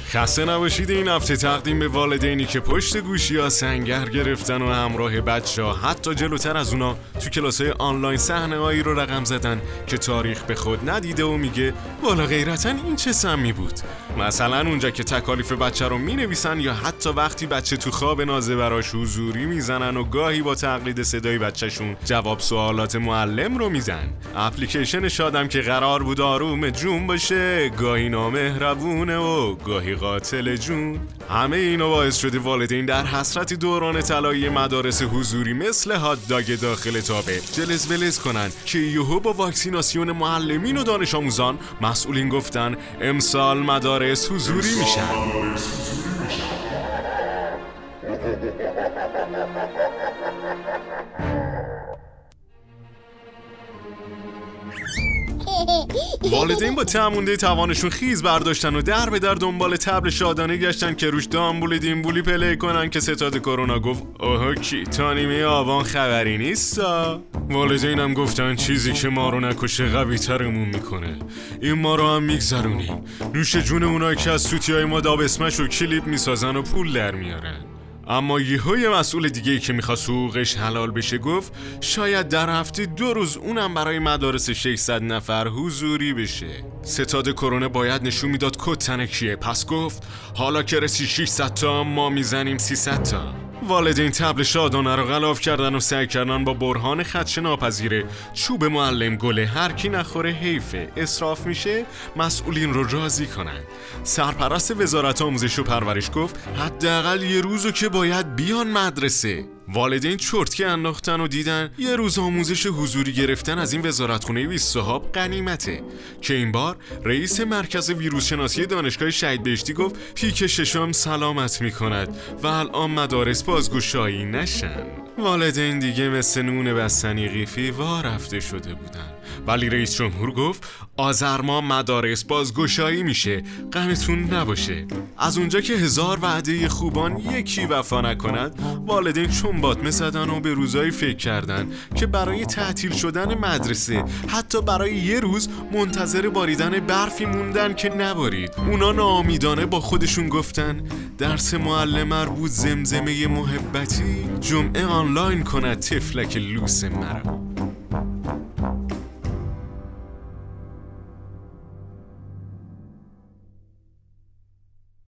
خسته نباشید. این هفته تقدیم به والدینی که پشت گوشی‌ها سنگر گرفتن و همراه بچه‌ها حتی جلوتر از اونا تو کلاس‌های آنلاین صحنه‌هایی رو رقم زدن که تاریخ به خود ندیده و میگه والا غیرتاً این چه سمی بود. مثلا اونجا که تکالیف بچه رو مینویسن یا حتی وقتی بچه تو خواب نازه براش حضوری میزنن و گاهی با تقلید صدای بچه‌شون جواب سوالات معلم رو میدن. اپلیکیشن شادم که قرار بود آروم جون باشه گاهی نامهربونه و گاهی قاتل جون. همه اینا باعث شده والدین در حسرت دوران طلایی مدارس حضوری مثل هات داگ داخل تابه جلز ولز کنن که یهو با واکسیناسیون معلمین و دانش آموزان مسئولین گفتن امسال مدارس حضوری میشن. والدین با تمونده توانشون خیز برداشتن و در به در دنبال تبل شادانه گشتن که روش دامبولی دیمبولی پلی کنن که ستاد کرونا گفت اوه کی تا نیمه آبان خبری نیستا. والدین هم گفتن چیزی که ما رو نکشه قوی ترمون میکنه، این ما رو هم میگذرونیم. نوش جون اونایی که از سوتیای ما داب اسمش و کلیپ میسازن و پول در میارن. اما یه مسئول دیگه‌ای که میخواست حقوقش حلال بشه گفت شاید در هفته 2 روز اونم برای مدارس 600 نفر حضوری بشه. ستاد کرونا باید نشون میداد کد تن کیه، پس گفت حالا که رسی 600 تا ما میزنیم 300 تا. والدین تبل شادانه رو غلاف کردن و سعی کردن با برهان خدش ناپذیره چوب معلم گله هر کی نخوره حیفه اسراف میشه مسئولین رو راضی کنن. سرپرست وزارت آموزش و پرورش گفت حداقل یه روزو که باید بیان مدرسه. والدین چرتکی انداختن و دیدن یه روز آموزش حضوری گرفتن از این وزارتخونه 20 صحاب غنیمته که این بار رئیس مرکز ویروس شناسی دانشگاه شهید بهشتی گفت پیک ششم سلامت میکند و الان مدارس بازگشایی نشن. والدین دیگه مثل نون بستنی قیفی وا رفته شده بودن، ولی رئیس جمهور گفت آذر ماه مدارس بازگشایی میشه، غمتون نباشه. از اونجا که 1000 وعده خوبان یکی وفا نکند، والدین چون باطمه زدن و به روزایی فکر کردن که برای تعطیل شدن مدرسه حتی برای یه روز منتظر باریدن برفی موندن که نبارید. اونا ناامیدانه با خودشون گفتن درس معلم مربوط زمزمه محبتی جمعه آنلاین کند تفلک لوس مرا.